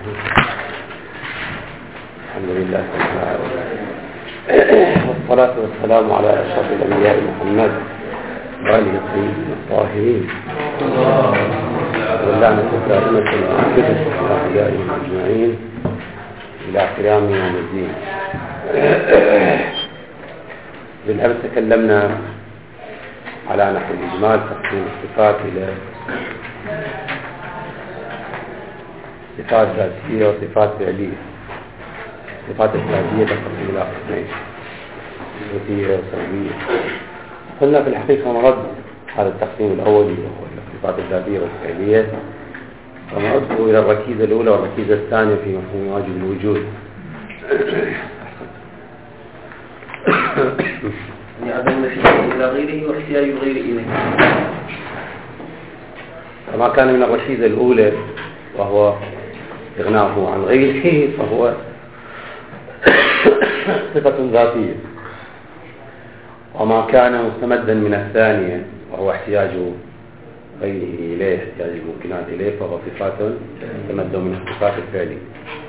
الحمد لله والصلاة والسلام على أشرف الأنبياء محمد وآله الطيبين الطاهرين واللعنة الدائمة والعافية لأعدائهم أجمعين إلى قيام يوم الدين. بالأمس تكلمنا على نحو الإجمال تقسيم الصفات إلى صفات ذاتية وصفات فعلية. الصفات الذاتية تنقسم إلى قسمين: ذاتية وسلبية. قلنا في الحقيقة مرد هذا التقسيم الأولي وهو الصفات الذاتية والفعلية، ونرده إلى الركيزة الأولى والركيزة الثانية في مفهوم واجب الوجود. عدم النسبة إلى غيره واحتياج الغير إليه. فما كان من الركيزة الأولى وهو إغناؤه عن غيره فهو صفة ذاتية، وما كان مستمدا من الثانية وهو احتياج غيره إليه، احتياج الممكنات إليه، فهو صفات تمد من الصفات الفعلية.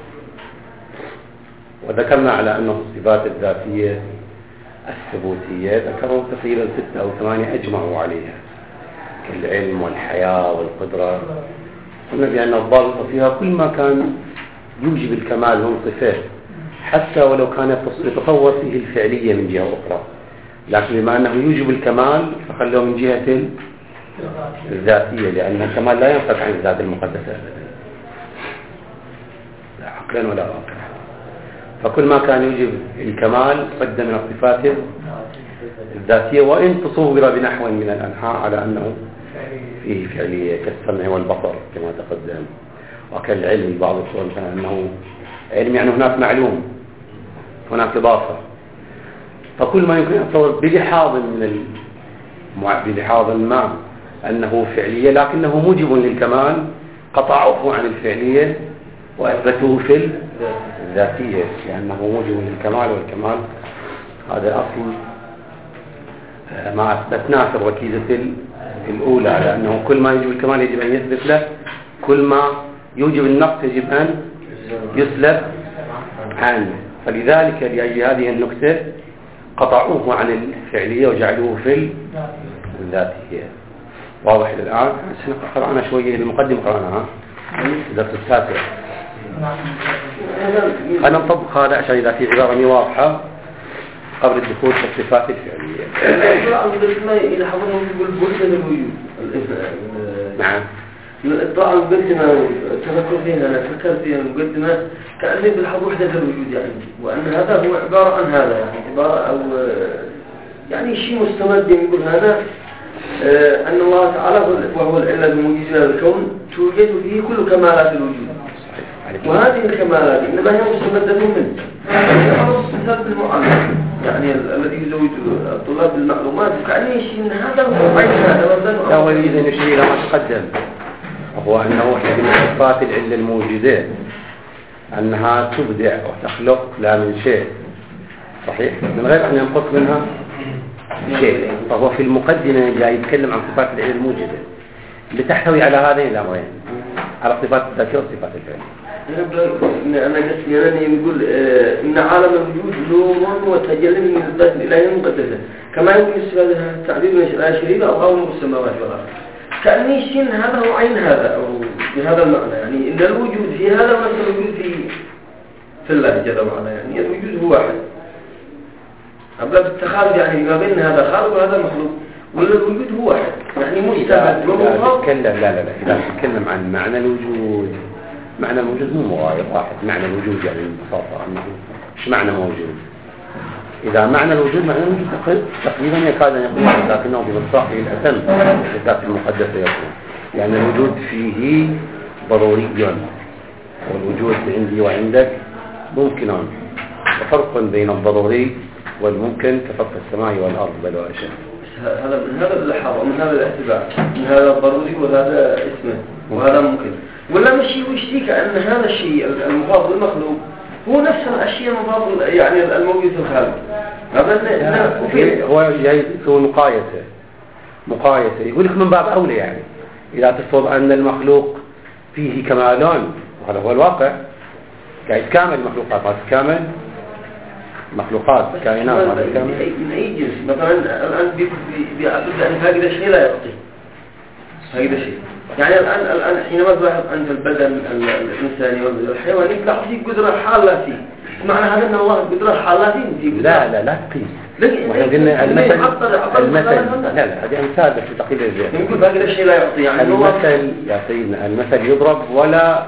وذكرنا على أنه الصفات الذاتية الثبوتية ذكروا تقريبا 6 أو 8 أجمعوا عليها، كالعلم والحياة والقدرة. قلنا بأن الضابط فيها كل ما كان يوجب الكمال من صفات، حتى ولو كانت تتصور فيه الفعلية من جهة أخرى، لكن بما أنه يوجب الكمال فخلوه من جهة الذاتية، لأن الكمال لا ينفك عن الذات المقدسة أبدا، لا عقلا ولا واقعا. فكل ما كان يوجب الكمال قد من الصفات الذاتية، وإن تصور بنحو من الأنحاء على أنه فيه فعلية، كالسمع والبصر كما تقدم، وكالعلم بعض الصور مثلا أنه علم يعني هناك معلوم، هناك إضافة. فكل ما يمكن أن تصور بلحاظ ما أنه فعلية لكنه موجب للكمال، قطعه عن الفعلية وأثبته في الذاتية، لأنه موجب للكمال، والكمال هذا أصل ما أثبتناه في الركيزة الأولى، على أنه كل ما يوجب الكمال يجب أن يثبت له، كل ما يوجب النقص يجب أن يسلب عنه. فلذلك لأجل هذه النكتة قطعوه عن الفعلية وجعلوه في الذاتية. واضح الآن؟ قرأنا شوية المقدمة، قرأناها الدرس التاسع. أنا نطبق هذا عشان إذا في عبارة مي واضحة قبل الدخول في الصفات الفعلية. إذا حضرهم يقول بلد الوجود. نعم. الإطلاع المقدمة تفكر فيها، أنا فكرت فيها المقدمة كأنه بالحظ وحدة الوجود يعني، وأن هذا هو عبارة عن هذا يعني عبارة أو يعني شيء مستمد يقول هذا أن الله تعالى وهو العلة الموجودة هذا الكون توجد فيه كل كمالات الوجود، وهذه الكمالات إنما هي مستمدة منه. مثال المعلم يعني الذي يزوج الطلاب بالمعلومات كأنه شيء من هذا هو عين هذا. لا، هو يريد أن يشير إلى ما تقدم، وهو أنه من صفات العلة الموجودة أنها تبدع وتخلق لا من شيء، صحيح، من غير أن ينقص منها شيء. فهو في المقدمة جاي يتكلم عن صفات العلة الموجودة اللي تحتوي على هذين الأمرين، على صفات الذاتية وصفات الفعلية. أنا قصدي أنا يقول إن عالم الوجود نور وتجلي من الذات الإلهية المقدسة، كما يمكن استفادة تعبير من الآية الشريفة أو قول السماوات والأرض. كأني شيء هذا هو عين هذا أو بهذا المعنى، يعني إن الوجود في هذا ونفس الوجود في الله جل وعلا، يعني الوجود هو واحد. أبلا بالتخالف يعني ما بين هذا خالق وهذا مخلوق، ولا الوجود هو واحد يعني مستمد ومطلق. لا إذا نتكلم عن معنى الوجود، معنى الوجود مو مغاير واحد. معنى الوجود يعني ببساطة أنه إيش معنى موجود؟ إذا معنى الوجود معنى الوجود تقريبا يكاد أن يكون، لكنه بمصداقه الأتم الذات المقدسة يكون، لأن الوجود فيه ضروري، والوجود عندي وعندك ممكن. وفرق بين الضروري والممكن كفرق السماء والأرض بل وأشد. هذا من هذا اللحظة ومن هذا الاعتبار، من هذا الضروري وهذا اسمه وهذا ممكن، ولا مشي ويشتيك أن هذا الشيء المضاف للمخلوق هو نفس الأشياء المضاف يعني الموجود في الخالق. هو يسوي مقايسة يقول لك من باب أولى، يعني إذا تفرض أن المخلوق فيه كمالان وهذا هو الواقع، قاعد كامل المخلوقات ما تكامل مخلوقات كائنات ما تكامل من أي جنس مثلا الآن بيعتقد أن هذا شيء لا يعطي هذا شيء يعني الآن حينما تلاحظ أنت البدن الإنساني والحيواني تعطي قدرة حالة فيه معنى هذا أن الله قدرة حالة فيه لا تقيس وإحنا قلنا المثل لا هذه أمثال بس تقيل الزيادة نقول هذا الشيء لا يعطي يعني المثل يا سيدنا المثل يضرب ولا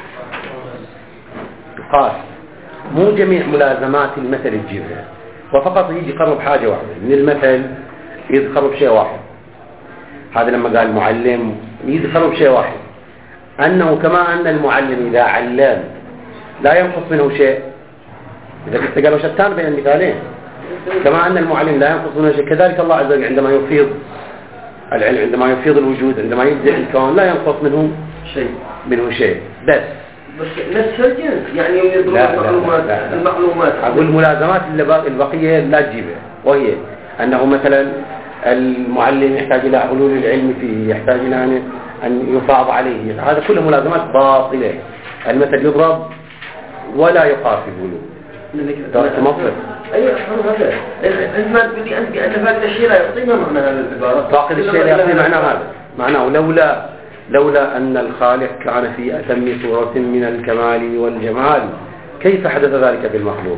يقاس مو جميع ملازمات المثل تجيبها وفقط يجي يقرب حاجة واحدة من المثل يقرب شيء واحد هذا لما قال المعلم يقرب شيء واحد أنه كما أن المعلم إذا علم لا ينقص منه شيء إذا كنت قالوا شتان بين المثالين كما أن المعلم لا ينقص منه شيء كذلك الله عز وجل عندما يفيض العلم عندما يفيض الوجود عندما يبدأ الكون لا ينقص منه شيء بس نفس الجنس يعني يضرب المعلومات أقول الملازمات البقية لا تجيبها وهي أنه مثلا المعلم يحتاج إلى علول العلم فيه يحتاج إلى أن يفاض عليه هذا كله ملازمات باطلة المثل يضرب ولا يقاس بقوله درس مصر أي هذا أنت ما تقول لي أنت بأن هذا الشيء لا يعطي ما معنى هذا العبارة فاقد الشيء لا يعطي معنى هذا معناه لولا أن الخالق كان في أتم صورة من الكمال والجمال كيف حدث ذلك بالمخلوق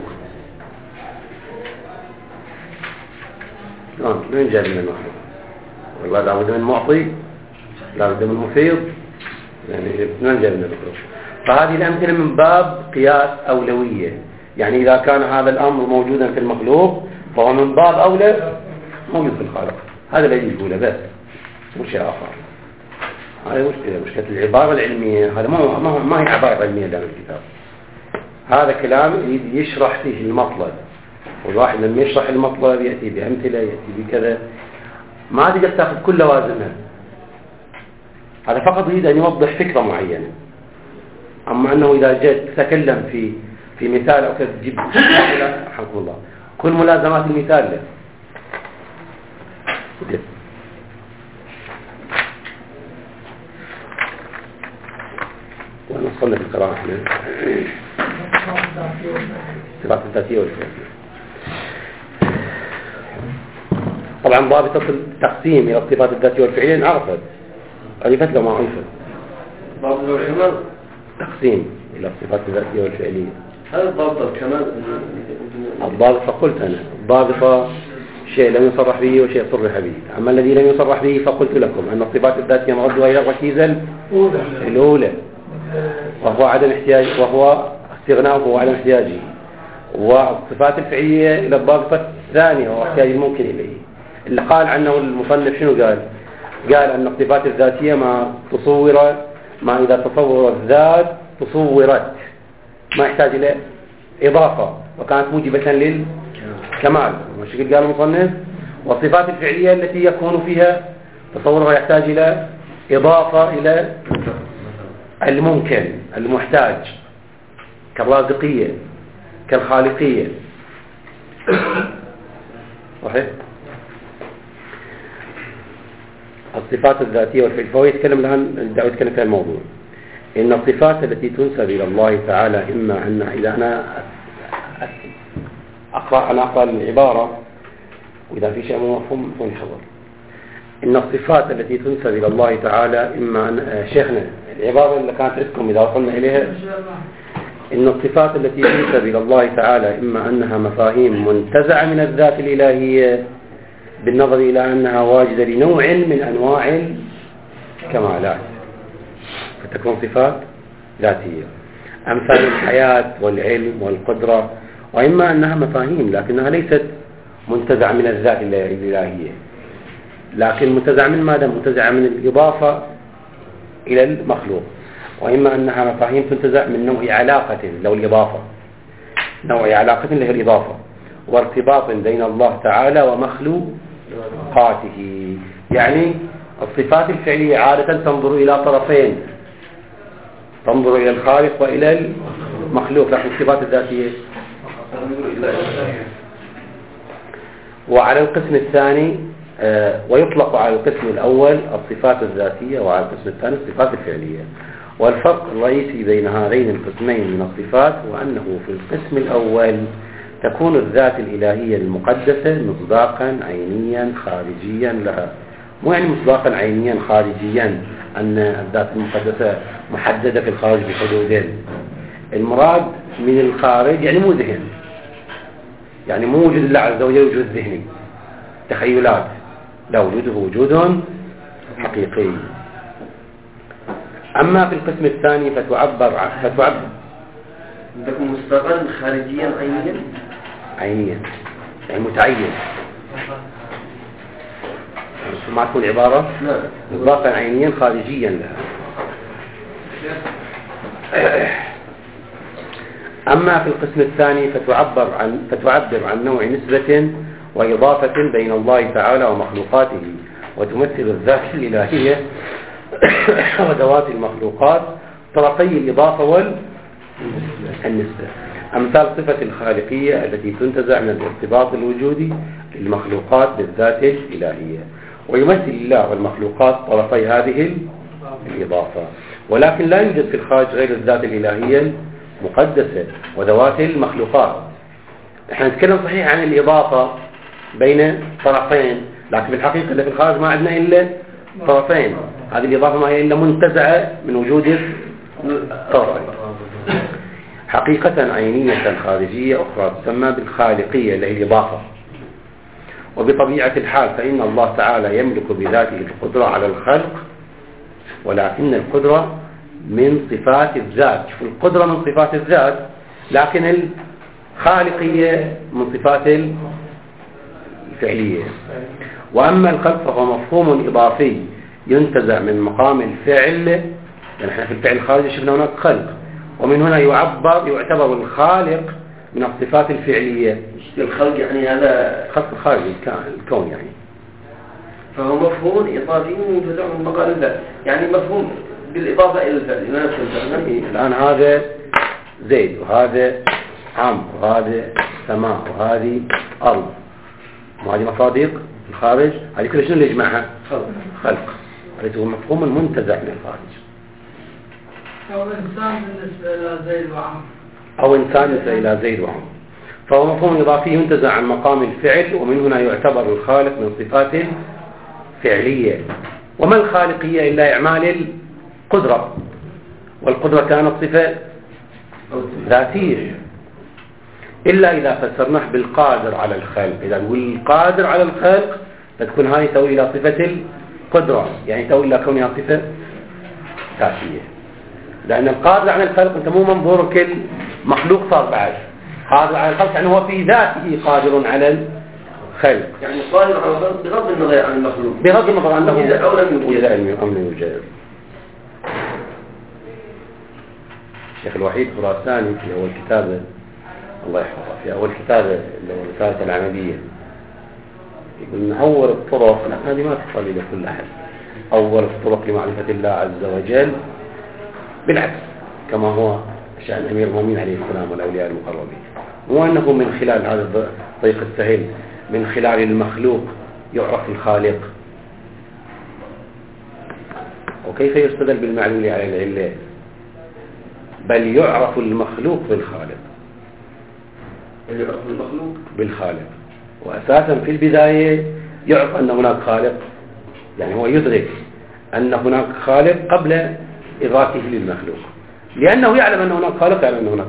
من جاء من المخلوق والله لا بد من معطي لا بد من مفيض يعني من جاء من المخلوق فهذه الأمثلة من باب قياس أولوية يعني إذا كان هذا الأمر موجودا في المخلوق فهو من باب أولى موجود في الخالق هذا الذي يقوله بس مش شيء آخر هذه مشكلة العبارة العلمية هذا ما هي عبارة علمية داخل الكتاب هذا كلام يشرح فيه المطلب والواحد لما يشرح المطلب يأتي بأمثلة يأتي بكذا ما تقدر تأخذ كل لوازمها هذا فقط يريد أن يوضح فكرة معينة أما أنه إذا جاء تتكلم في مثال أو كذا تجيب حكم الله كل ملازمات المثال له ونصلنا في القراءة احنا صفات الذاتية والفعلية طبعا ضابطة التقسيم إلى الصفات الذاتية والفعلية انعرفت عرفت لو ما عرفت ضابطة الكمال تقسيم إلى الصفات الذاتية والفعلية هذا ضابطة الكمال الضابطة قلت أنا الضابطة شيء لم يصرح به وشيء صرح به أما الذي لم يصرح به فقلت لكم أن الصفات الذاتية مردها إلى الركيزة الأولى وهو عدم احتياج وهو استغناءه وعدم احتياجه والصفات الفعلية إلى الضابطة الثانية وهو احتياج الممكن إليه اللي قال عنه المصنف شنو قال أن الصفات الذاتية ما إذا تصور الذات تصورت ما يحتاج إلى إضافة وكانت موجبة للكمال مش قال المصنف والصفات الفعلية التي يكون فيها تصورها يحتاج إلى إضافة إلى الممكن المحتاج كالرازقية كالخالقية صحيح الصفات الذاتية والفعل فهو يتكلم الآن الدعوة يتكلم في الموضوع إن الصفات التي تنسب إلى الله تعالى إما أن إذا أنا أقرأ العبارة وإذا في شيء مفهوم يحضر إن الصفات التي تنسب إلى الله تعالى إما أن شيخنا العبارة اللي كانت عندكم إذا وصلنا إليها إن الصفات التي تنسب إلى الله تعالى إما أنها مفاهيم منتزعة من الذات الإلهية بالنظر إلى أنها واجدة لنوع من أنواع الكمالات فتكون صفات ذاتية أمثال الحياة والعلم والقدرة وإما أنها مفاهيم لكنها ليست منتزعة من الذات الإلهية لكن منتزعة من ماذا؟ منتزعة من الإضافة إلى المخلوق وإما أنها مفاهيم تنتزع من نوع علاقة لو الإضافة نوع علاقة اللي هي الإضافة وارتباط بين الله تعالى ومخلوقاته يعني الصفات الفعلية عادة تنظر إلى طرفين تنظر إلى الخالق وإلى المخلوق لكن الصفات الذاتية وعلى القسم الثاني ويطلق على القسم الأول الصفات الذاتية وعلى القسم الثاني الصفات الفعلية والفرق الرئيسي بين هذين القسمين من الصفات هو أنه في القسم الأول تكون الذات الإلهية المقدسة مصداقا عينيا خارجيا لها. مو يعني مصداقا عينيا خارجيا أن الذات المقدسة محددة في الخارج بحدود، المراد من الخارج يعني مو ذهن، يعني مو وجود الله عز وجل وجود ذهني تخيلات، لا، وجوده وجود حقيقي. أما في القسم الثاني فتعبر عندكم مصداقا خارجيا عينيا يعني متعين، ما تكون عبارة مصداقا عينيا خارجيا لها. أما في القسم الثاني فتعبر عن نوع نسبة وإضافة بين الله تعالى ومخلوقاته، وتمثل الذات الإلهية وذوات المخلوقات طرفي الإضافة والنسبة. أمثال صفة الخالقية التي تنتزع من الارتباط الوجودي للمخلوقات بالذات الإلهية، ويمثل الله والمخلوقات طرفي هذه الإضافة. ولكن لا يوجد في الخارج غير الذات الإلهية مقدسة وذوات المخلوقات. احنا نتكلم صحيح عن الإضافة بين طرفين، لكن في الحقيقة اللي في الخارج ما عندنا إلا طرفين. هذه الإضافة ما هي إلا منتزعة من وجود الطرفين. حقيقة عينية خارجية أخرى تسمى بالخالقية اللي هي الإضافة. وبطبيعة الحال فإن الله تعالى يملك بذاته القدرة على الخلق، ولكن القدرة من صفات الذات. القدرة من صفات الذات، لكن الخالقية من صفات الفعلية. وأما الخلق فهو مفهوم إضافي ينتزع من مقام الفعل، يعني احنا في الفعل الخارجي شفنا هناك خلق، ومن هنا يعتبر الخالق من الصفات الفعلية. الخلق يعني هذا خلق الخارجي الكون يعني، فهو مفهوم إضافي ينتزع من مقام الفعل، يعني مفهوم بالإضافة إلى الفعل. الآن هذا زيد وهذا عمرو وهذا سماء وهذه أرض، وهذه مصادق الخارج، هذه كل شنو اللي يجمعها؟ خلق. هذا هو مفهوم المنتزع من الخارج. أو إنسان بالنسبة إلى زيد وعمرو، أو إنسان بالنسبة إلى زيد وعمرو، فهو مفهوم إضافي ينتزع عن مقام الفعل، ومن هنا يعتبر الخالق من صفات فعلية. وما الخالقية إلا إعمال القدرة، والقدرة كانت صفة ذاتية، إلا إذا فسرناه بالقادر على الخلق. إذا نقول القادر على الخلق فتكون هذه تؤول إلى صفة القدرة، يعني تؤول إلى كونها صفة ذاتية. لأن القادر على الخلق أنت مو منظورك المخلوق صار بعد قادر على الخلق، يعني هو في ذاته قادر على الخلق، يعني قادر على الخلق بغض النظر عن المخلوق، بغض النظر عنه وجد أو لم يوجد. الشيخ الوحيد خراساني في أول كتابه الله يحفظه، في أول كتابه اللي هو رسالة العملية، يقول من أول الطرق، هذه ما تصل إلى كل أحد، أول الطرق لمعرفة الله عز وجل بالعكس كما هو شأن أمير المؤمنين عليه السلام والأولياء المقربين، مو أنه من خلال هذا الطريق السهل من خلال المخلوق يعرف الخالق. وكيف يستدل بالمعلول على العلة؟ بل يعرف المخلوق بالخالق، يعرف المخلوق بالخالق. وأساسا في البداية يعرف أن هناك خالق، يعني هو يدرك أن هناك خالق قبل إضافته للمخلوق، لأنه يعلم أن هناك خالق، يعلم أن هناك.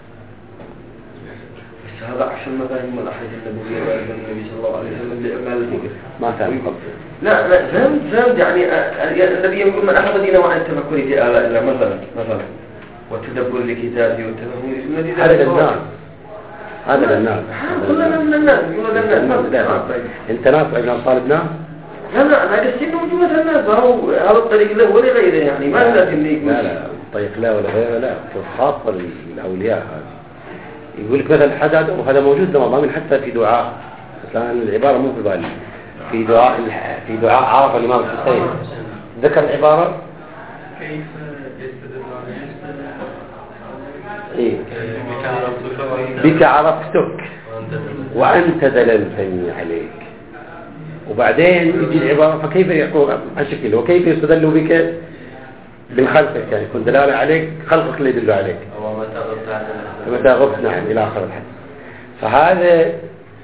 بس هذا عشان مفاهيم الأحاديث النبوية وأيضا النبي صلى الله عليه وسلم بإعمال ما فهم قبل. لا فهمت يعني النبي يقول من أخذ دينه عن التفكر في آلاء الله مثلا والتدبر لكتابه والتفهم في هذا للناس، هذا للناس، كلنا من الناس، أنت ناس أجل طالب ناس. لا أنا قصدي موجودة الناس، هو هذا الطريق له ولا غيره، يعني ما لازم يقول لا الطريق لا ولا غيره، لا خاصة للأولياء. هذا يقول لك مثلا حدث، وهذا موجود ضمن حتى في دعاء، الآن العبارة مو في بالي، في دعاء عرف الإمام الحسين ذكر العبارة كيف يستدل إيه؟ بك عرفتك وأنت دللتني عليك. وبعدين يجي العبارة فكيف يقول هالشكل، وكيف يستدل بك بالخلق يعني يكون دلالة عليك، خلقك اللي يدل عليك. متى غبت نعم إلى آخر الحديث. فهذا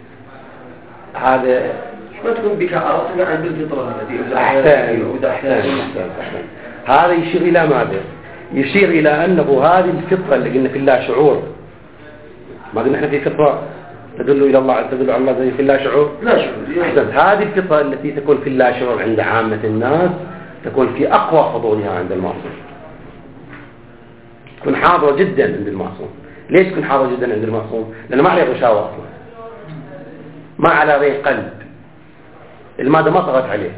ما تكون بك عرفت عن بالفطرة التي أحسن. هذا يشير إلى ماذا؟ يشير إلى أنه هذه الفطرة اللي قلنا في الله شعور. ما قلنا احنا في فطرة تدل إلى الله، تدل على الله زي في الله شعور؟ لا شعور. أحسن. هذه الفطرة التي تكون في الله شعور عند عامة الناس تكون في أقوى حضورها عند المعصوم. تكون حاضرة جدا عند المعصوم. ليش تكون حاضرة جدا عند المعصوم؟ لأنه ما عليه غشاوة أصلا، ما على ذي قلب، المادة ما طغت عليه،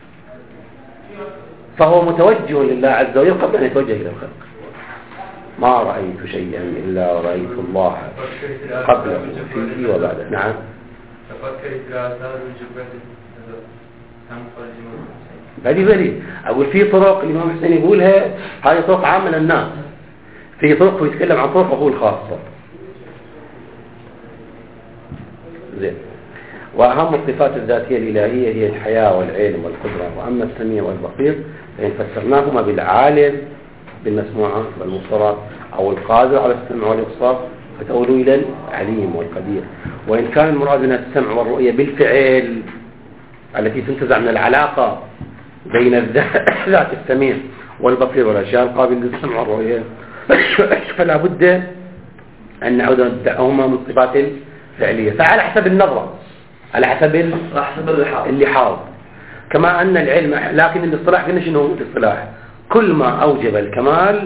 فهو متوجه لله عز وجل قبل أن يتوجه إلى الخلق. ما رأيت شيئا إلا رأيت الله قبله فيه وبعده. نعم. بلي أقول في طرق الإمام حسين يقولها هذه طرق عامة للناس، في طرق ويتكلم عن طرق أقول خاصة. زين. وأهم الصفات الذاتية الإلهية هي الحياة والعلم والقدرة. وأما السميع والبصير فإن فسرناهما بالعالم بالمسموعات والمبصرات أو القادر على السمع والإبصار فتؤولوا إلى العليم والقدير. وإن كان المراد من السمع والرؤية بالفعل التي تنتزع من العلاقة بين ذات السميع والبصير والأشياء القابلة للسمع والرؤية فلا بد أن نعود ندعهما من صفات الفعلية. فعلى حسب النظرة، على حسب اللحاظ. كما أن العلم، لكن الاصطلاح قلنا شنو الاصطلاح؟ كل ما أوجب الكمال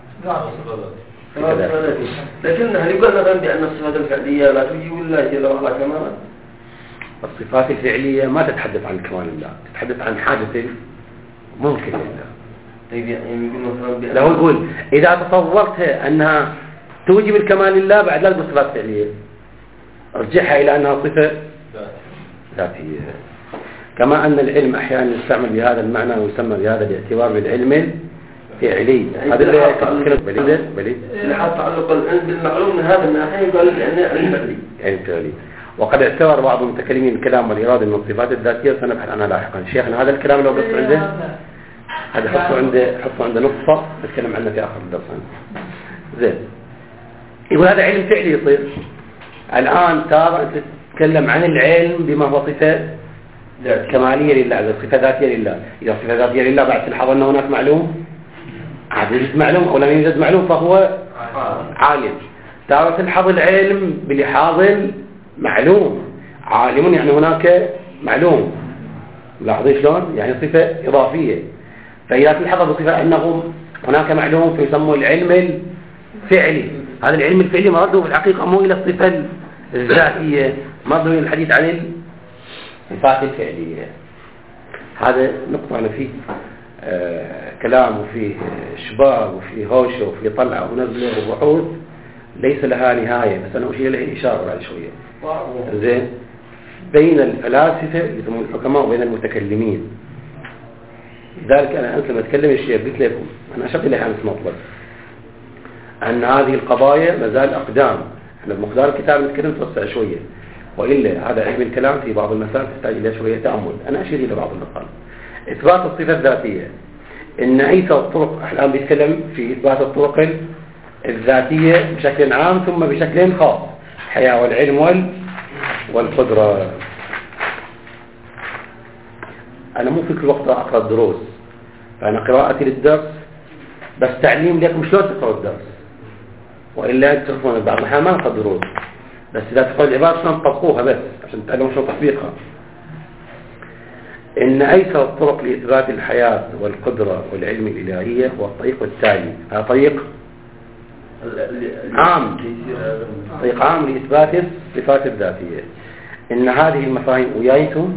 لكن هل يقول مثلا بأن الصفات الفعلية لا توجب الله جل وعلا كمالا؟ الصفات الفعلية ما تتحدث عن كمال الله، تتحدث عن حاجة ممكن لله. طيب يعني يقول مثلا لو يقول إذا تصورت أنها توجب الكمال لله بعد لا تقول صفات فعلية، ارجعها إلى أنها صفة ذاتية. كما أن العلم أحيانا يستعمل بهذا المعنى ويسمى بهذا الاعتبار بالعلم فعلي. هذا اللي لحظ تعلق العلم بالمعلوم من هذا الناحية يقول لأنه علم فعلي. وقد اعتبر بعض المتكلمين الكلام والإرادة من الصفات الذاتية سنبحث عنها لاحقا. شيخنا هذا الكلام لو قص عنده هذا حطه عنده نقطة نتكلم عنه في آخر الدرس. زين. يقول هذا علم فعلي يصير. الآن ترى أنت تتكلم عن العلم بما هو صفة كمالية لله، صفة ذاتية لله. إذا صفة ذاتية لله بعد تلحظ أن هناك معلوم، عاد يوجد معلوم أو لم يوجد معلوم فهو عالم. ترى تلحظ العلم بلحاظ معلوم، عالم يعني هناك معلوم. لاحظين شلون؟ يعني صفة إضافية. فإذا تلحظ بصفة أنه هناك معلوم فيسمى العلم الفعلي. هذا العلم الفعلي مرده في الحقيقة مو إلى الصفة الذاتية، مرده إلى الحديث عن الصفات الفعلية. هذا نقطة أنا فيه كلام وفيه شباب وفيه هوشة وفيه طلعة ونزلة وبحوث ليس لها نهاية، بس أنا أشير إليه إشارة بعد شوية. زين. بين الفلاسفة يسمون الحكماء وبين المتكلمين. لذلك أنا أنت لما أتكلم الشيء قلت لكم أنا أشرت إليها أمس مطلب أن هذه القضايا مازال أقدام. احنا بمقدار الكتاب نتكلم توسع شوية، وإلا هذا علم الكلام في بعض المسائل تحتاج إلى شوية تأمل. أنا أشير إلى بعض النقاط. إثبات الصفة الذاتية، إن عيسى الطرق الآن بيتكلم في إثبات الطرق الذاتية بشكل عام ثم بشكل خاص، الحياة والعلم والقدرة. أنا مو في كل وقت أقرأ الدروس، فأنا قراءتي للدرس بس تعليم لكم شلون تقرأوا الدرس، وإلا تعرفون بعض الأحيان ما نقرأ دروس، بس إذا تقرأوا العبارة شلون تطبقوها بس عشان تعلموا شلون تطبيقها. إن أيسر الطرق لإثبات الحياة والقدرة والعلم الإلهية هو الطريق التالي. هذا طريق عام، طريق عام لإثبات الصفات الذاتية. إن هذه المفاهيم ويايتم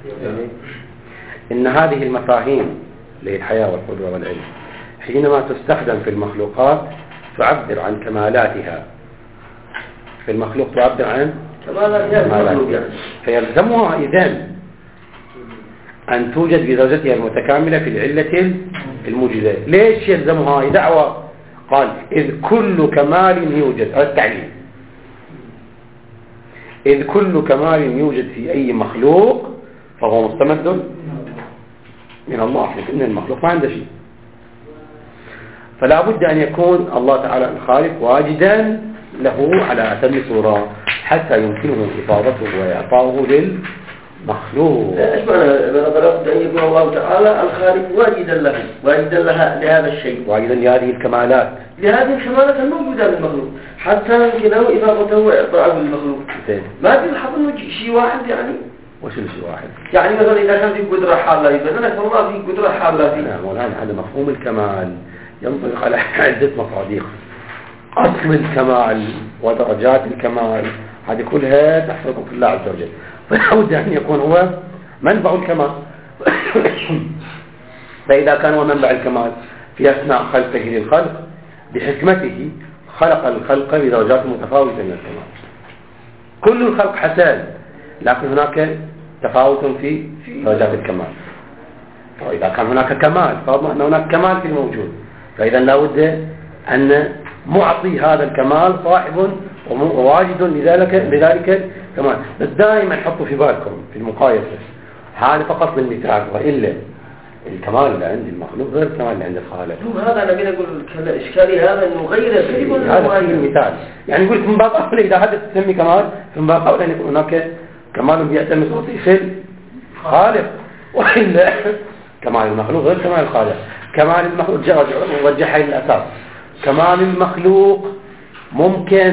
إن هذه المفاهيم للحياة والقدرة والعلم حينما تستخدم في المخلوقات تعبر عن كمالاتها. في المخلوق تعبر عن كمالاتها، فيلزمها إذن أن توجد بزوجتها المتكاملة في العلة الموجودة. ليش يلزمها؟ هذه دعوة. قال إذ كل كمال يوجد، هذا التعليم، إذ كل كمال يوجد في أي مخلوق فهو مستمد من الله، لأن المخلوق ما عنده شيء. فلا بد أن يكون الله تعالى الخالق واجدا له على أتم صورة حتى يمكنه إفاضته وإعطاؤه للمخلوق. ايش معنى لابد أن يكون الله تعالى الخالق واجدا لها لهذا الشيء، واجدا لهذه الكمالات، لهذه الكمالات الموجودة بالمخلوق حتى يمكنه إفاضته وإعطاؤه للمخلوق. ما في الحظ إنه شيء واحد يعني. وش الشيء واحد؟ يعني مثلا إذا كان في قدرة حالة يبدأ والله في قدرة حالة فيه. نعم، والآن هذا مفهوم الكمال ينطبق على عدة مصادق. أصل الكمال ودرجات الكمال هذه كلها تحصل في الله عز وجل، فلا بد أن يكون هو منبع الكمال. فإذا كان هو منبع الكمال في أثناء خلقه للخلق بحكمته خلق الخلق بدرجات متفاوتة من الكمال. كل الخلق حسن، لكن هناك تفاوت في درجات الكمال. وإذا كان هناك كمال فرضنا أن هناك كمال في الموجود، فإذا لا بد أن معطي هذا الكمال صاحب وواجد لذلك كمال. بس دائما حطوا في بالكم في المقايسة هذا فقط للمثال، وإلا الكمال اللي عند المخلوق غير الكمال اللي عند الخالق. هذا أنا بين أقول إشكالي هذا إنه غير كذب هذا في المثال. يعني يقول من باب أولى إذا حدث تسمي كمال من باب أولى أن يكون هناك كمال بيعتمد صوتي في الخالق، وإلا كمال المخلوق غير كمال الخالق. كمال المخلوق وجهها للأساس. كمال المخلوق ممكن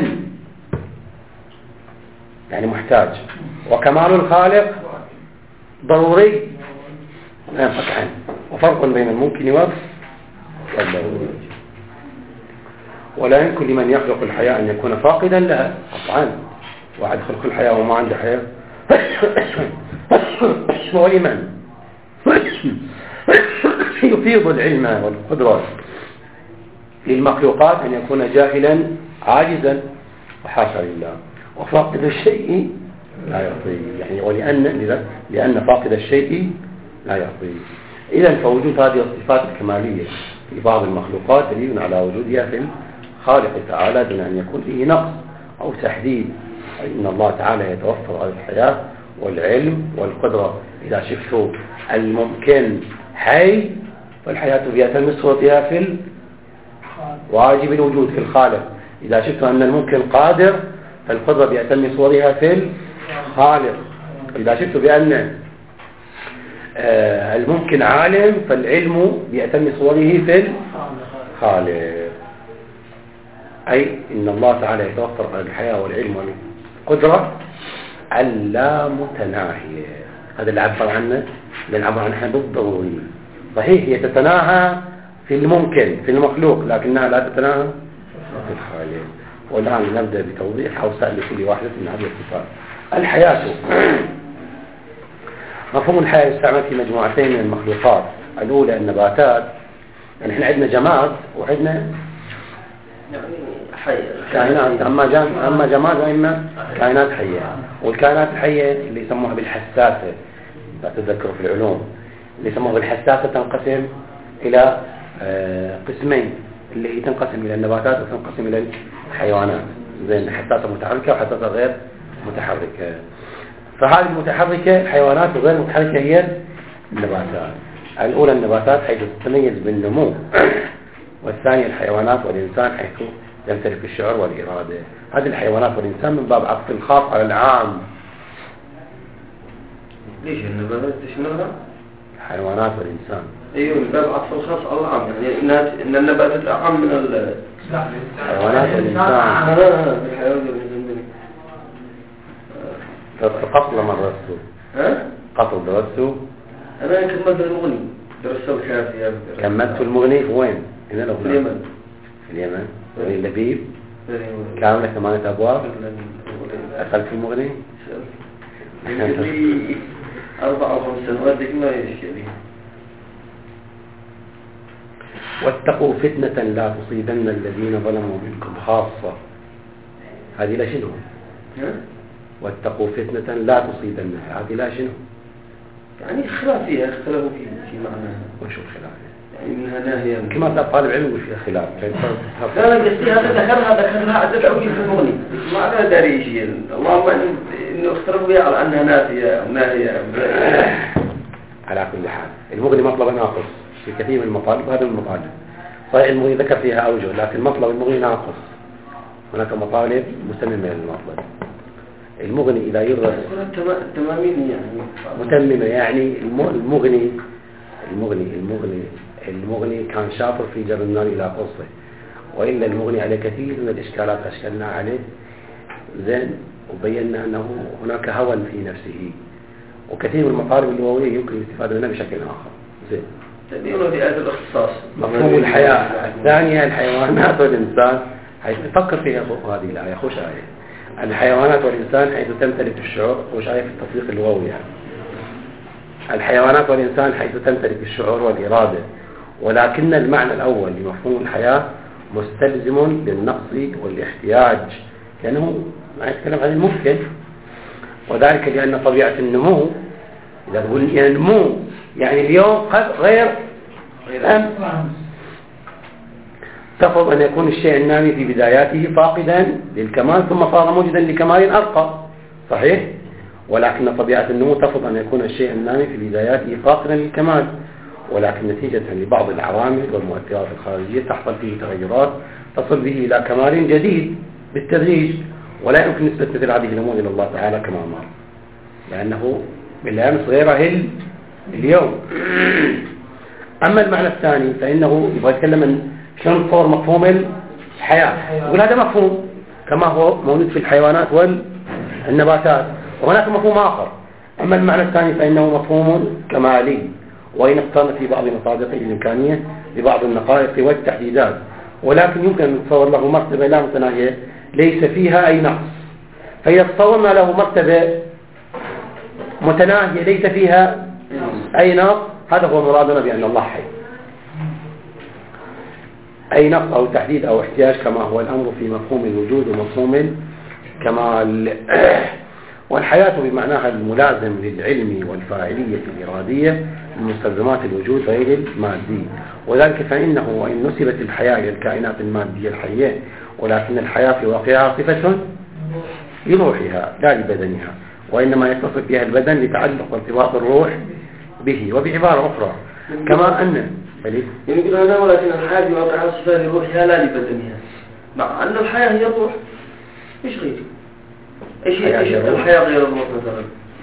يعني محتاج، وكمال الخالق ضروري لا ينفك عنه، وفرق بين الممكن والضروري. ولا يمكن لمن يخلق الحياة أن يكون فاقدا لها قطعا. واحد خلق الحياة وما عنده حياة ولمن يفيض العلم والقدرة للمخلوقات أن يكون جاهلا عاجزا وحاشا لله. وفاقد الشيء لا يعطي، يعني لأن فاقد الشيء لا يعطي. إذا فوجود هذه الصفات الكمالية في بعض المخلوقات دليل على وجودها في الخالق تعالى دون أن يكون فيه نقص أو تحديد. إن الله تعالى يتوفر على الحياة والعلم والقدرة. إذا شفتوا الممكن حي فالحياة بيتم صورتها في واجب الوجود في الخالق. إذا شفتوا أن الممكن قادر فالقدرة بيتم صورها في الخالق. إذا شفتوا بأن الممكن عالم فالعلم بيتم صوره في الخالق. أي إن الله تعالى يتوفر على الحياة والعلم والقدرة اللامتناهية. هذا اللي عبر عنه، اللي عبر عنها بالضروري. صحيح هي تتناهى في الممكن في المخلوق لكنها لا تتناهى في الخالق. والآن نبدأ بتوضيح أوسع لكل واحدة من هذه الصفات. الحياة، مفهوم الحياة يستعمل في مجموعتين من المخلوقات. الأولى النباتات، يعني احنا عندنا جماد وعندنا كائنات، أما جماد وإما كائنات حية. والكائنات الحية اللي يسموها بالحساسة، لا تذكروا في العلوم، اللي يسموها بالحساسة تنقسم إلى قسمين، اللي هي تنقسم إلى النباتات وتنقسم إلى الحيوانات. زين، حساسة متحركة وحساسة غير متحركة. فهذه المتحركة الحيوانات وغير المتحركة هي النباتات. الأولى النباتات حيث تتميز بالنمو، والثانية الحيوانات والإنسان حيث يمتلك الشعور والإرادة. هذه الحيوانات والإنسان من باب عطف الخاص على العام. ليش النباتات تشملها؟ الحيوانات والإنسان. أيوه، من باب عطف الخاص على العام، يعني إن النباتات أعم من الحيوانات والإنسان. الحيوانات والإنسان. قتل من درسته؟ قتل درسته؟ أنا كملت المغني، درسته الكافية. كملت المغني في وين؟ هنا في اليمن. في اليمن. بني اللبيب. كاملة 8 أبواب. أخذت في المغني؟ لي 4 أو 5 سنوات ذيك ما يشكلي. واتقوا فتنة لا تصيبن الذين ظلموا منكم خاصة. هذه لا شنو؟ واتقوا فتنة لا تصيبن، هذه لا شنو؟ يعني خلاف فيها، اختلفوا في معناها. وشو الخلاف؟ يعني منها ناهية. كما طالب علم يقول فيها خلاف. لا قصدي هذا ذكرها عدد عوجي في المغني. ما أنا داري شيء. اللهم إنه اختلفوا فيها على أنها نافية أو ناهية. على كل حال المغني مطلب ناقص في كثير من المطالب، هذا المطالب صحيح المغني ذكر فيها أوجه، لكن مطلب المغني ناقص، هناك مطالب متممة للمطلب. المغني إذا يدرس متممة، يعني المغني كان شاطر في جر النار إلى قصه، وإلا المغني عليه كثير من الإشكالات أشكلنا عليه زين، وبينا أنه هناك هوى في نفسه، وكثير من المطالب اللغوية يمكن الاستفادة منها بشكل آخر. زين تبينوا بهذا الاختصاص مفهوم الحياة الثانية، الحيوانات والإنسان، حيث تفكر فيها هذه الآية خوش آية، الحيوانات والإنسان حيث تمتلك الشعور، خوش آية في التطبيق اللغوي يعني. الحيوانات والإنسان حيث تمتلك الشعور والإرادة، ولكن المعنى الأول لمفهوم الحياة مستلزم للنقص والاحتياج، لأنه ما يتكلم عن الممكن، وذلك لأن طبيعة النمو، إذا تقول ينمو يعني اليوم قد غير أمس، تفرض أن يكون الشيء النامي في بداياته فاقدا للكمال ثم صار موجدا لكمال أرقى، صحيح؟ ولكن طبيعة النمو تفرض أن يكون الشيء النامي في بداياته فاقدا للكمال، ولكن نتيجة لبعض العوامل والمؤثرات الخارجية تحصل فيه تغيرات تصل به إلى كمال جديد بالتدريج، ولا يمكن نسبة مثل هذه الأمور إلى الله تعالى كما أمر، لأنه بالأمس غير اليوم. أما المعنى الثاني فإنه يبغى يتكلم عن شلون تصور مفهوم الحياة، يقول هذا مفهوم كما هو موجود في الحيوانات والنباتات، وهناك مفهوم آخر. أما المعنى الثاني فإنه مفهوم كمالي، وإن اقترن في بعض مصادقه الإمكانية ببعض النقائص والتحديدات، ولكن يمكن أن نتصور له مرتبة لا متناهية ليس فيها أي نقص، فإذا تصورنا له مرتبة متناهية ليس فيها أي نقص، هذا هو مرادنا بأن الله حي. أي نقص أو تحديد أو احتياج كما هو الأمر في مفهوم الوجود ومفهوم الكمال. والحياة بمعناها الملازم للعلم والفاعلية الإرادية لمستلزمات الوجود غير المادي، وذلك فإنه وإن نسبت الحياة إلى الكائنات المادية الحية، ولكن الحياة في واقعها صفة لروحها لا لبدنها، وإنما يتصف بها البدن لتعلق وارتباط الروح به. وبعبارة أخرى كما أن يقول هذا ولكن الحياة في واقعها صفة لروحها لا لبدنها، مع أن الحياة هي الروح إيش غير؟ إيش الحياة غير الروح مثلا؟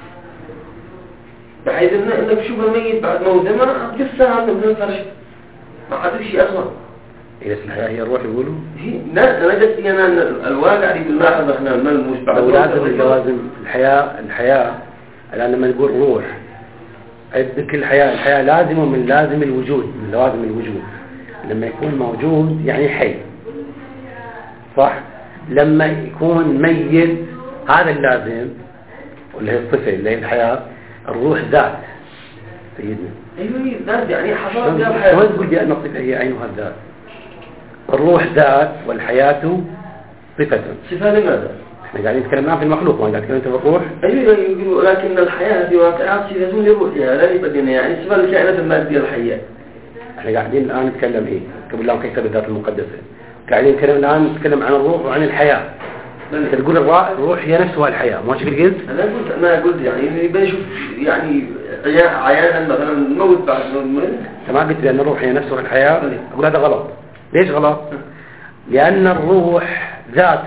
بحيث إنك تشوف الميت بعد موته ما تفسر عنه من الفرش ما عاد شيء أصلا. إذا الحياة هي الروح يقولوا؟ لا أنا جت أنا الواقع اللي باللاحظ إحنا الملموس بعد لازم الجوازم الحياة الآن لما نقول روح كل الحياة لازم من لازم الوجود، من لوازم الوجود. لما يكون موجود يعني حي، صح؟ لما يكون ميت هذا اللازم واللي هي الصفة اللي هي الحياة، الروح ذات سيدنا. أيوة ذات يعني حصلت ذات الحياة. شو تقول بأن الصفة هي عينها الذات؟ الروح ذات والحياة صفة. صفة لماذا؟ احنا قاعدين نتكلم الآن في المخلوق، ما قاعدين نتكلم في الروح. أيوة يقولوا لكن الحياة في واقعها صفة لروحها لا لبدنها، يعني صفة للكائنات المادية الحية. احنا قاعدين الآن نتكلم إيه؟ قبل لهم كيف بالذات المقدسة. قاعدين نتكلم عن الروح وعن الحياة. انت تقول الروح هي نفسها الحياة، ما شكل قلت؟ أنا قلت يعني بنشوف يعني عيانا مثلا نموت بعد الموت. أنت ما قلت بأن الروح هي نفسها الحياة؟ أقول هذا غلط. ليش غلط؟ لأن الروح ذات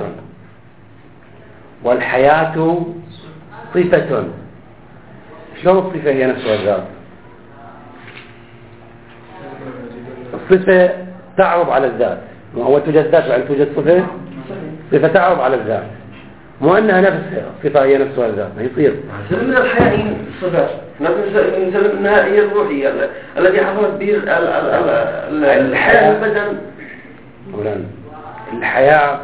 والحياة صفة. شلون الصفة هي نفسها الذات؟ الصفة تعرض على الذات، وأول توجد ذات وعند توجد صفة تعرض على الذات، مو أنها نفسها الصفة هي نفسها الذات، ما يصير. سلم من الحياة صفة، نسلم منها هي الروحية التي حصلت به الحياة البدن. مولانا الحياة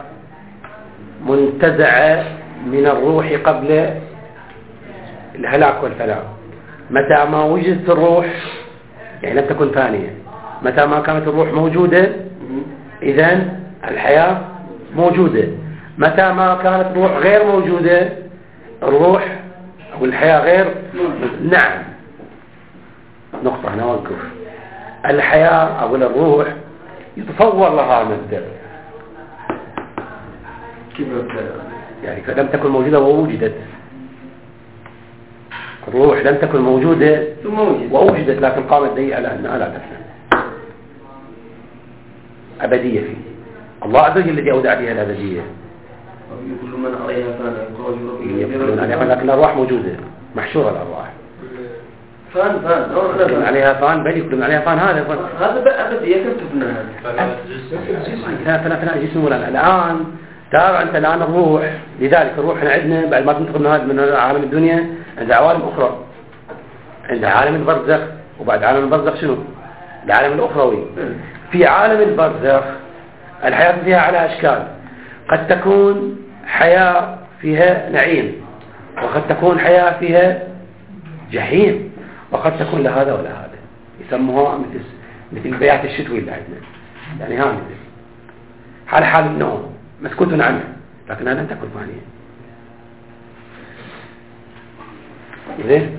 منتزعة من الروح قبل الهلاك والفلاح. متى ما وجدت الروح يعني لم تكن ثانية، متى ما كانت الروح موجودة إذن الحياة موجودة. متى ما كانت الروح غير موجودة الروح أو الحياة غير. نعم نقطة نوقف. الحياة أو الروح يتصور لها مبدأ، يعني لم تكن موجودة ووجدت. الروح لم تكن موجودة ووجدت، لكن قامت دليل على أنها لا تفهم. أبدية فيه. الله عز وجل الذي أودع فيها الأبدية. كل من عليها فان يقولون عليها فان، لكن الأرواح موجودة محشورة الأرواح. فان عليها فان، بل يقولون عليها فان. هذا بقى أبدية كم تبناها؟ فلا جسم ولا الآن تابع أنت الآن الروح. لذلك الروح احنا عندنا بعد ما تنتقل من عالم الدنيا عند عوالم أخرى، عند عالم البرزخ، وبعد عالم البرزخ شنو؟ العالم الأخروي. في عالم البرزخ الحياة فيها على أشكال، قد تكون حياة فيها نعيم، وقد تكون حياة فيها جحيم، وقد تكون لا هذا ولا هذا. يسموها مثل البيات الشتوي اللي عندنا، يعني ها مثل حال النوم مسكوت عنه، لكنها لم تكن فانية. زين؟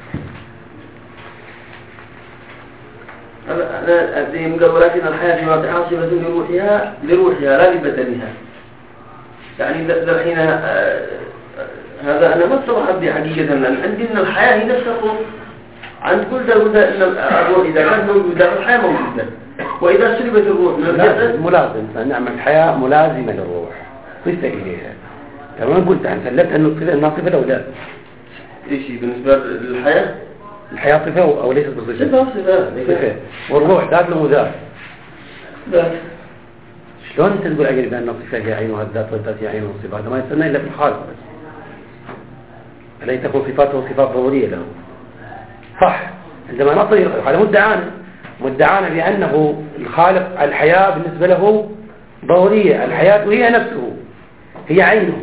أنا ولكن الحياة في واقع عاصمة لروحها لا لبدنها. يعني الحين هذا أنا ما أتصور عندي حقيقة، عندي أن الحياة هي نفس الروح. عند كل ده أن الروح إذا كانت موجودة الحياة موجودة، وإذا سلبت الروح من الجسد ملازم. فنعم الحياة ملازمة للروح، قلت إليها كمان قلت عن سلبت أنها صفة أو لا؟ إيش بالنسبة للحياة؟ الحياة صفة أو ليست بصفة؟ صفة. والروح ذات له ذات. ذات. شلون أنت تقول أجل بأن الصفة هي عينها الذات والذات هي عينها الصفات؟ هذا ما يستنى إلا في الخالق بس. ألا تكون صفاته صفات ضرورية له؟ صح. عندما نصل هذا مدعانا بأنه الخالق الحياة بالنسبة له ضرورية. الحياة هي نفسه، هي عينه،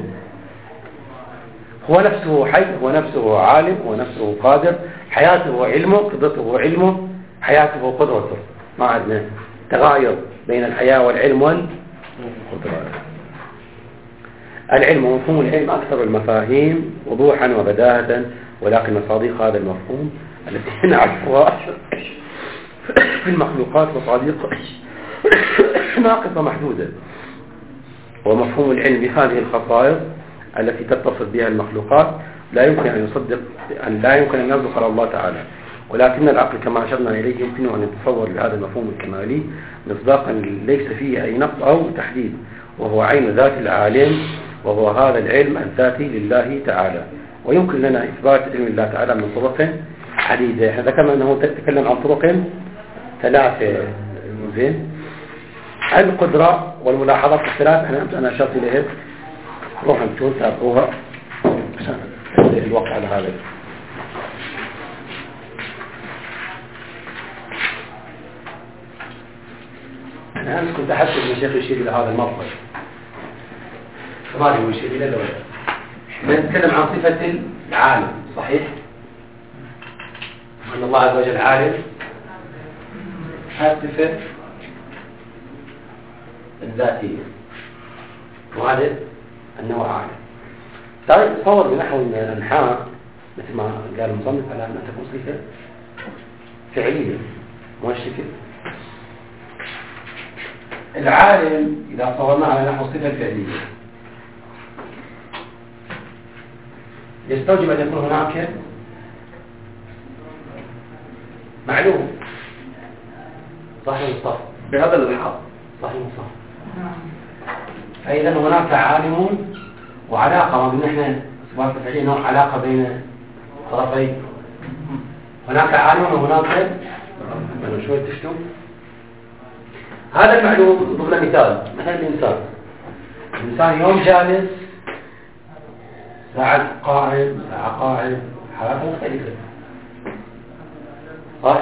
هو نفسه حي، هو نفسه عالم، هو نفسه قادر. حياته علمه، قدرته علمه، حياته قدرته. ما عندنا تغاير بين الحياة والعلم والقدرة. العلم ومفهوم العلم أكثر المفاهيم وضوحا وبداهة، ولكن مصادق هذا المفهوم التي نعرفها في المخلوقات وصادق ناقصة محدودة. ومفهوم العلم بهذه الخصائص التي تتصف بها المخلوقات لا يمكن أن يصدق على الله تعالى، ولكن العقل كما أشرنا إليه يمكن أن يتصور لهذا المفهوم الكمالي مصداقا ليس فيه أي نقص أو تحديد، وهو عين ذات العالم، وهو هذا العلم الذاتي لله تعالى. ويمكن لنا إثبات علم الله تعالى من طرق عديدة. هذا كما أنه تتكلم عن طرق ثلاثة. زين؟ القدرة والملاحظات الثلاث أنا أشرت إليها، روحا تشوف تابعوها عشان الوقت على هذا. أنا أمس كنت أحسب من الشيخ يشير إلى هذا المطلب، فما هو يشير إلى الأولى. نتكلم عن صفة العالم، صحيح؟ أن الله عز وجل عالم، هذه صفة الذاتية، وهذا أنه عالم. طيب تصور بنحو الأنحاء مثل ما قال المصنف على أن تكون صفة فعلية مؤشفة. العالم إذا صورنا على نحو الصفة الفعلية يستوجب أن يكون هناك معلوم، صحيح صح بهذا الحال، صحيح صح. فإذا هناك عالم وعلاقة، ما بين احنا صفات الفعلية علاقة بين طرفين. هناك عالم وهناك شوية تشتو. هذا المعلوم ضمن مثال، مثلا الإنسان يوم جالس، ساعة قائم، ساعة قاعد، حالات مختلفة، صح؟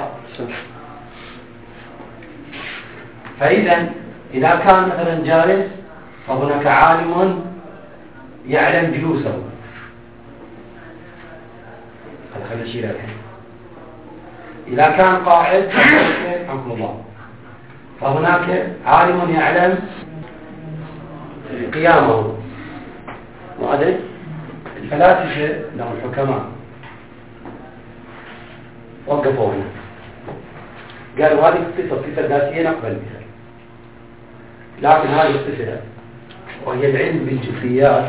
فإذا إذا كان مثلا جالس فهناك عالم يعلم جلوسه. خلينا نشيل الحين. إذا كان قاعد حكم الله، فهناك عالم يعلم قيامه. وهذا الفلاسفة لهم الحكماء وقفوا هنا قالوا هذه الصفة ذاتية نقبل بها، لكن هذه الصفة وهي العلم بالجزئيات،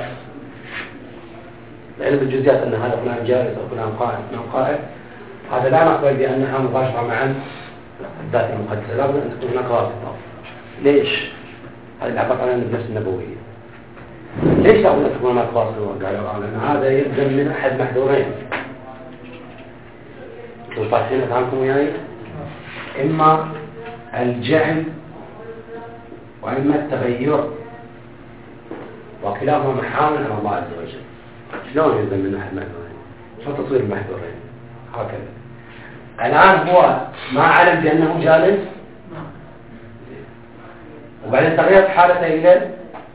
العلم بالجزئيات أن هذا فلان جالس أو فلان قائد، هذا لا نقبل بأنها مباشرة مع الذات المقدسة، لابد أن تكون هناك رابطة. ليش؟ هذا العبارة عن النفس النبوية. ليش أقول لكم ما تواصلوا؟ قالوا لأن هذا يلزم من أحد محذورين. وطاحين عنكم وياي إما الجهل وإما التغير، وكلاهما محال على الله عز وجل. شلون يلزم من أحد محذورين؟ شلون تصوير المحذورين؟ هكذا. الآن هو ما علم بأنه جالس، وبعدين تغيرت حالته إلى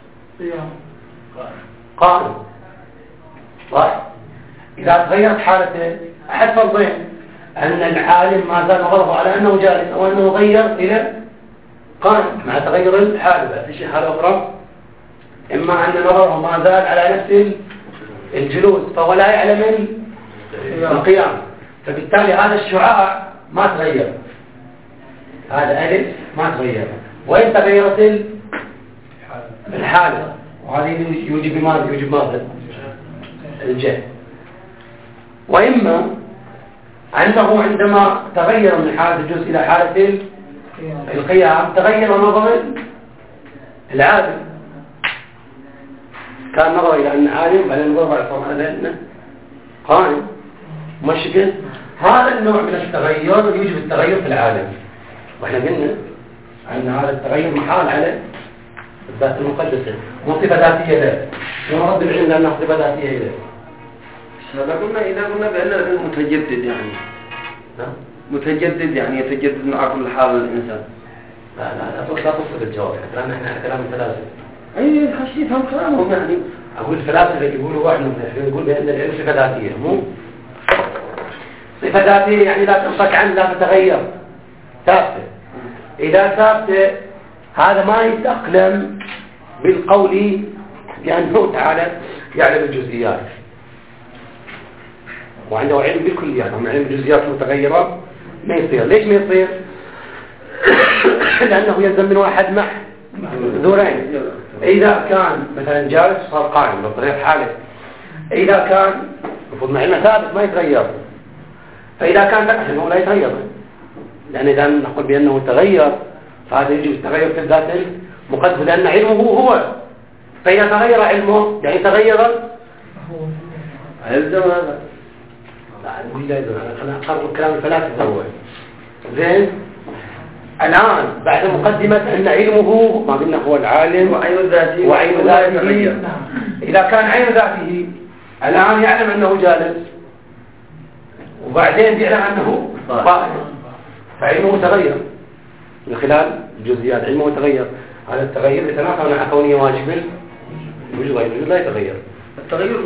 قائم. صح؟ إذا تغيرت حالته أحد فرضين: أن العالم ما زال نظره على أنه جالس، أو أنه غير إلى قائم مع تغير الحالة. في شيء حالة أخرى: إما أن نظره ما زال على نفس الجلوس فهو لا يعلم القيام، فبالتالي هذا الشعاع ما تغير، هذا ألف ما تغير، وإن تغيرت الحالة، وهذه يوجب ماذا؟ الجهل. وإما أنه عندما تغير من حالة الجلوس إلى حالة القيام تغير نظر العالم، كان نظر إلى أن عالم بعدين نظر على أنه قائم. مشكل هذا النوع من التغير يوجب التغير في العالم، وإحنا قلنا أن هذا التغير محال على الذات المقدسة، مو صفة ذاتية له، ونرد العلم لأنها صفة ذاتية له. إذا قلنا بأنه متجدد، يعني متجدد يعني يتجدد مع كل حال الإنسان. لا تصل الجواب، لأن احنا كلام الفلاسفة. أي حشي فهم كلامهم يعني. أقول الفلاسفة يقولوا واحد يقول بأن العلم صفة ذاتية، مو صفة ذاتية يعني لا تنفك عنه، لا تتغير، ثابتة. إذا ثابتة هذا ما يتأقلم بالقول بأنه تعالى يعلم الجزئيات، وعنده علم بالكليات. أما علم الجزئيات المتغيرة ما يصير. ليش ما يصير؟ لأنه يلزم من واحد محذورين: إذا كان مثلا جالس صار قائم بطريقة حاله، إذا كان المفروض مع علمه ثابت ما يتغير، فإذا كان لا يتغير، لأن إذا نقول بأنه تغير فهذا يجب التغير في الذات المقدسة، لأن علمه هو، فإذا تغير علمه يعني تغير يلزم هذا. لا نقول لا يلزم، خلينا نقرر كلام الفلاسفة هو زين. الآن بعد مقدمة أن علمه ما قلنا هو العالم وعين ذاته، إذا كان عين ذاته الآن يعلم أنه جالس، وبعدين يعلم أنه قائم، فعلمه تغير من خلال الجزئيات، علمه تغير. هذا التغير يتناقض مع كونية واجب الوجود لا يتغير. التغير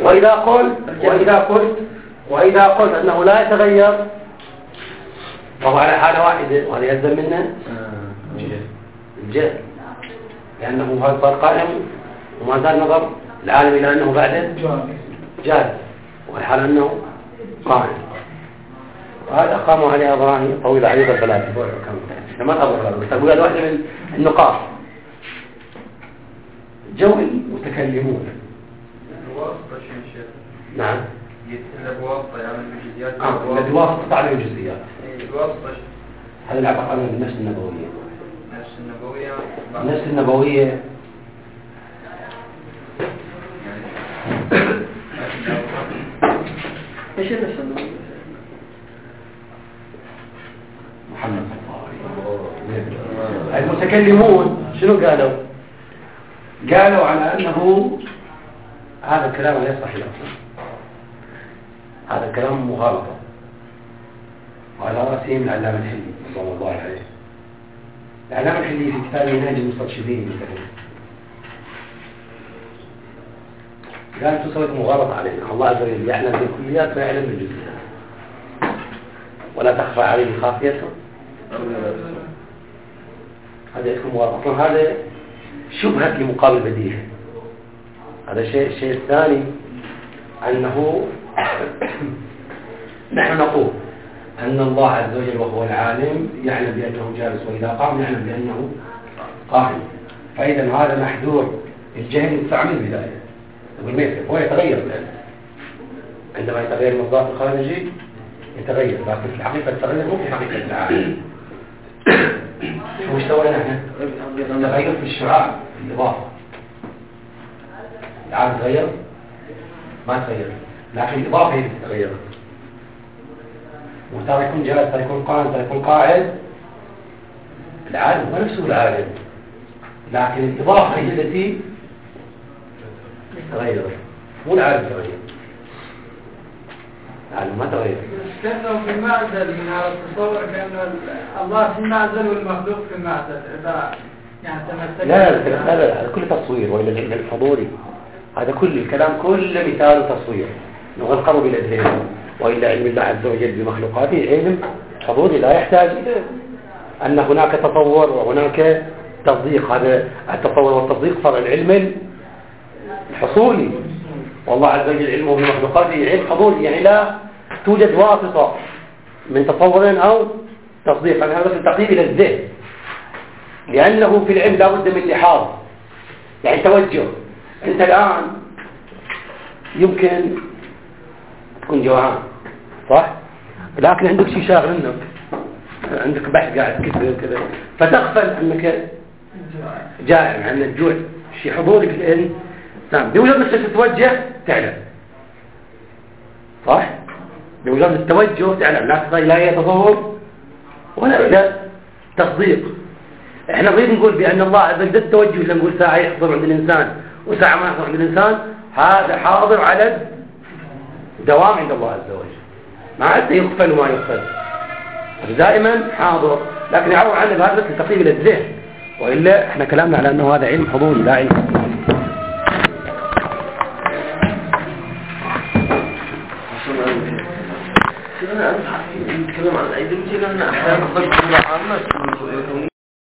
وإذا قلت أنه لا يتغير وهو على حالة واحدة، وهذا يلزم منه الجهل، لأنه هذا صار قائم وما زال نظر العالم إلى أنه بعده جالس، والحال أنه قائم. وهذا قاموا عليها أبراهيم طويلة عريضة الفلاسفة كما أظهر، بس أقول هذا واحدة من النقاط. جو المتكلمون نعم الواسطة يعني الجزئيات. الواسطة تعلم الجزئيات. الواسطة هذا العبارة عن النفس النبوية. النفس النبوية ايش النفس النبوية؟ محمد صلى الله عليه وسلم. المتكلمون شنو قالوا؟ قالوا على أنه هذا الكلام لا يصح لأصلا، هذا الكلام مغالطة، وعلى رأسهم العلامة الحلي رضي الله عليه. العلامة الحلي في كتابه نهج المسترشدين مثلا قال تصرف مغالطة علينا، الله عز وجل يعلم بالكليات ويعلم بالجزئيات، ولا تخفى عليه خافيته. هذا يكون مغالطة، هذا شبهة لمقابل بديهة. هذا الشيء الثاني أنه نحن نقول أن الله عز وجل وهو العالم يعلم بأنه جالس، وإذا قام يعلم بأنه قائم، فإذا هذا محذور الجهل يستعمل بذلك. والميسر هو يتغير الآن عندما يتغير المصداق الخارجي يتغير، لكن في الحقيقة التغير مو في حقيقة العالم. وش سوينا احنا؟ تغير في الشعاع في الإضافة. العالم تغير؟ ما تغير، لكن الإضافة هي اللي تتغير. وترى يكون جالس، ترى يكون قائم، ترى يكون قاعد. العالم هو نفسه العالم، لكن الإضافة هي التي تغير، مو العالم تغير. العالم ما تغير. كأنه في معزل من هذا التصور، كأنه الله في معزل والمخلوق في معزل. إذا يعني تمسك لا هذا كله تصوير، وإلا العلم الحضوري هذا كل الكلام كله مثال تصوير نغلقه إلى الذهن. وإلا علم الله عز وجل بمخلوقاته علم حضوري لا يحتاج إلى أن هناك تطور وهناك تصديق. هذا التطور والتصديق صار العلم الحصولي، والله عز وجل علمه بمخلوقاته علم حضوري، يعني لا توجد واسطة من تصور أو تصديق. هذا بس التقريب إلى الذهن، لأنه في العلم لا بد من لحاظ، يعني توجه. أنت الآن يمكن تكون جوعان صح؟ لكن عندك شيء شاغل منك، عندك بحث قاعد كذا كذا، فتغفل أنك جائع، عن الجوع شيء حضوري في العلم تام. بمجرد أنك تتوجه تعلم صح؟ بمجرد التوجه تعلم، لا يتصور ولا إلى تصديق. احنا نريد نقول بأن الله عز وجل التوجه، لما نقول ساعة يحضر عند الإنسان وساعة ما يحضر عند الإنسان، هذا حاضر على الدوام عند الله عز وجل، ما عاد يغفل وما يغفل، دائما حاضر. لكن يعور عنه بهذا بس التقريب إلى الذهن، وإلا احنا كلامنا على أنه هذا علم حضوري لا علم أنا نتكلم عن أيضا أحيانا خلق الله عامة